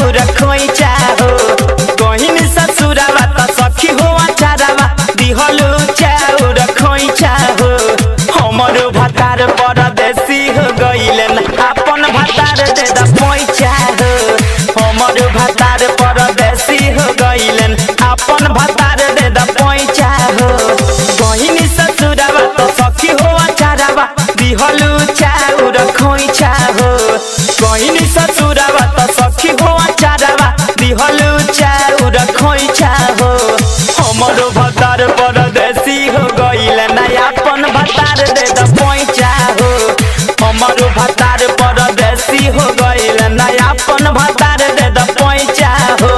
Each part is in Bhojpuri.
चाउर खोइचा हो गहिन ससुरावा त सखी हो अचारावा दिहलु चाउर खोइचा हो हमरो भतार परदेसी हो गइलन अपन भतार दे द पैसा हो हमरो भतार परदेसी हो गइलन अपन भतार दे द पैसा हो गहिन ससुरावा त सखी हो अचारावा दिहलु चाउर खोइचा हो गहिन ससुरावा त सखी हो अचारावा दिहलु चाउर खोइचा हो हमरो भतार परदेसी हो गइलन अपन भतार दे द पैसा हो हमरो भतार परदेसी हो गइलन अपन भतार दे द पैसा हो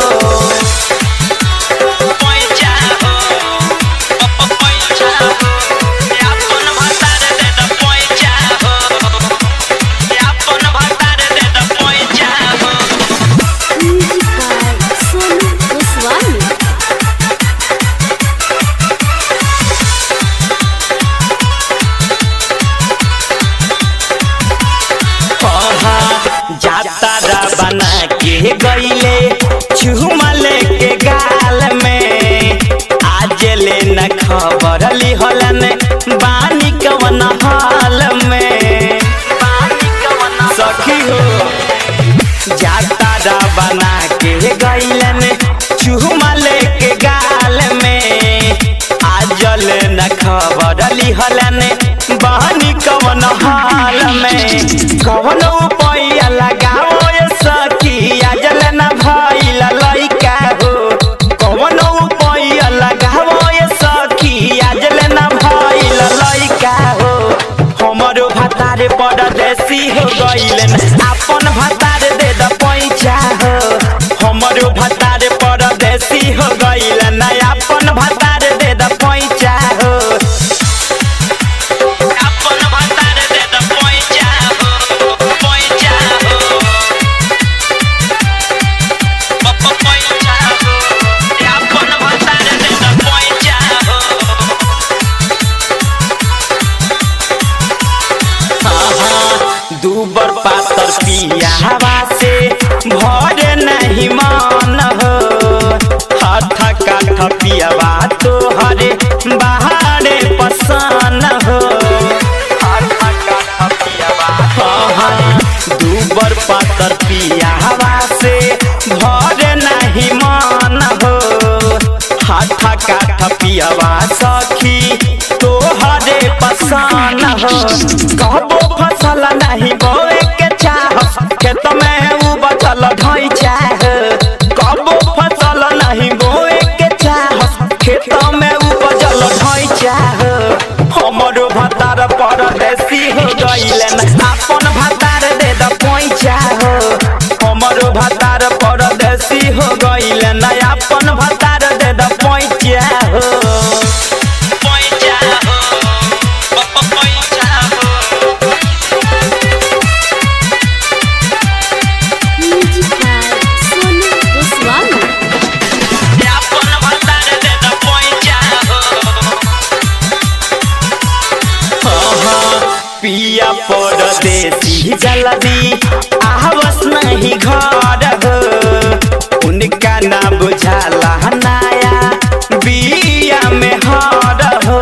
जातारा बना के गईले चुमल के गाल में आज ले न खबर लिहलन बानी कवन हाल में सखी हो जातारा बना के गईलन चुमल के गाल में आज ले न खबर लिहलन बानी कवन हाल में कवन पैया लगाओ सखी आजल न भइल लइका हो कवन पैया लगाओ सखी आजल न भइल लइका हो हमरो भतार परदेसी हो गइलन अपन भतार दे द पैसा हो हमरो भतार परदेसी हो गइलन अपन भतार दे द पैसा हो दूबर पातर पियावा से भर नहीं मान हो हाथ काठ पियावा तोहरे बाहरे पसान हो दूबर पातर पियावा से भर नहीं मान हो हाथ काठ पियावा सखी तोहरे पसान हो कहबो फसल नहीं बोए के चाह खेत में उपजल ढैचा कहबो फसल नहीं बोए के चाह खेत में उपजल ढैचा हमरो भतार परदेसी हो गइलन अपन भतार दे द पैसा हो हमरो भतार परदेसी हो गइलन अपन भतार दे द पैसा हो पिया परदेसी जल्दी आवस नहीं घर हो उनका ना बुझाला नया बिया में हार हो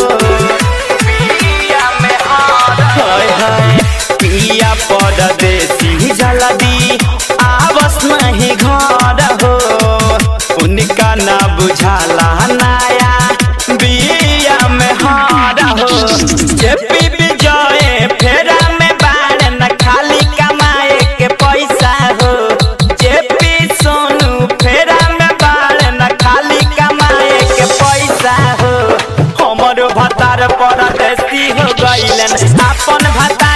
पिया परदेसी जल्दी आवस नहीं घर हो उनका ना बुझाला नया बिया में हार हो फेरा में बाढ़ न खाली कमाए के पैसा हो जेपी सोनू फेरा में बाढ़ न खाली कमाए के पैसा हो हमरो भतार परदेसी हो गइलन अपन भतार